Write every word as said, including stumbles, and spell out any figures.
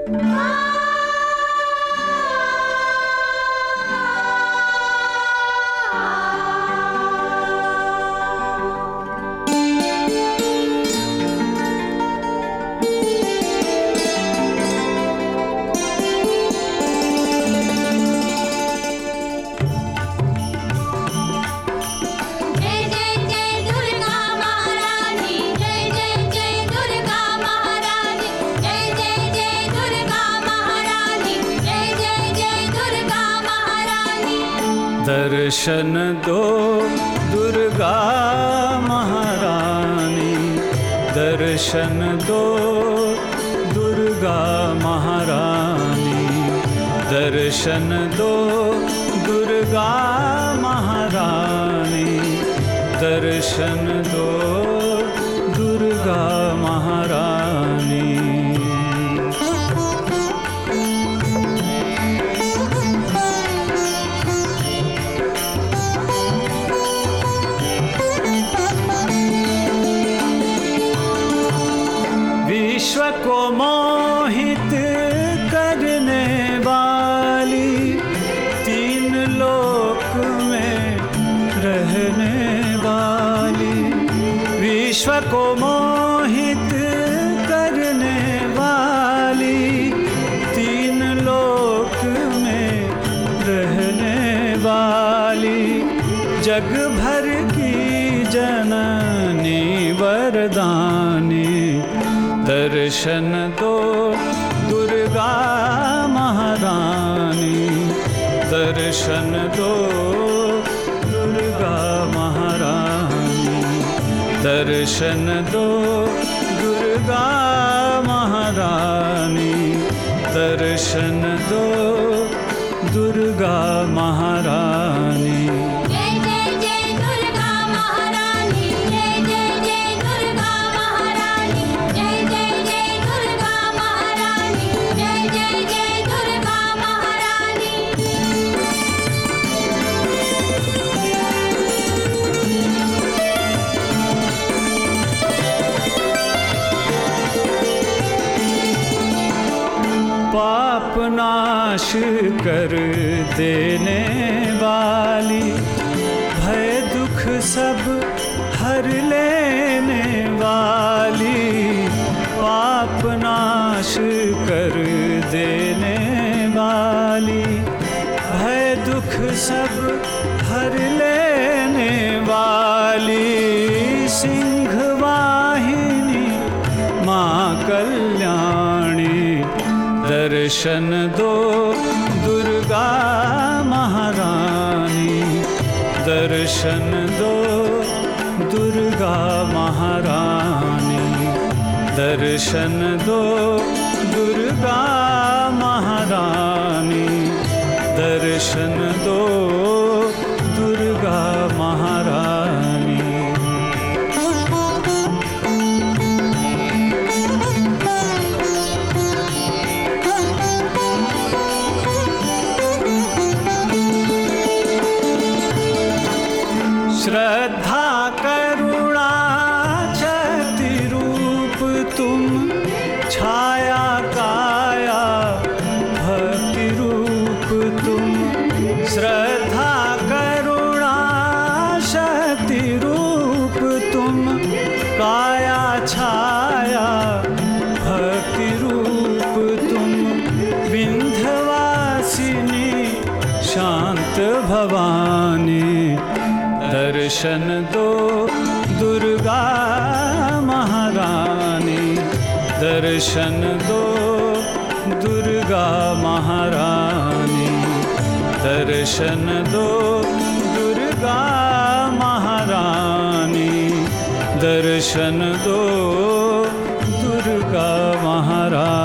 दर्शन दो दुर्गा महारानी, दर्शन दो दुर्गा महारानी, दर्शन दो दुर्गा महारानी, दर्शन दो दुर्गा महारानी। विश्व को मोहित करने वाली, तीन लोक में रहने वाली, विश्व को मोहित करने वाली, तीन लोक में रहने वाली, जग भर की जननी वरदानी, दर्शन दो दुर्गा महारानी, दर्शन दो दुर्गा महारानी, दर्शन दो दुर्गा महारानी, दर्शन दो दुर्गा महारानी। पाप नाश कर देने वाली, भय दुख सब हर लेने वाली, पाप नाश कर देने वाली, भय दुख सब हर लेने वाली, सिंह वाहिनी माँ कल्याणी, दर्शन दो दुर्गा महारानी, दर्शन दो दुर्गा महारानी, दर्शन दो दुर्गा महारानी, दर्शन दो दुर्गा महारानी। श्रद्धा करुणा शक्ति रूप तुम, छाया काया भक्ति रूप तुम, श्रद्धा करुणा शक्ति रूप तुम, काया छाया भक्ति रूप तुम, विंध्यवासिनी शांत भवानी, दर्शन दो दुर्गा महारानी, दर्शन दो दुर्गा महारानी, दर्शन दो दुर्गा महारानी, दर्शन दो दुर्गा महारानी।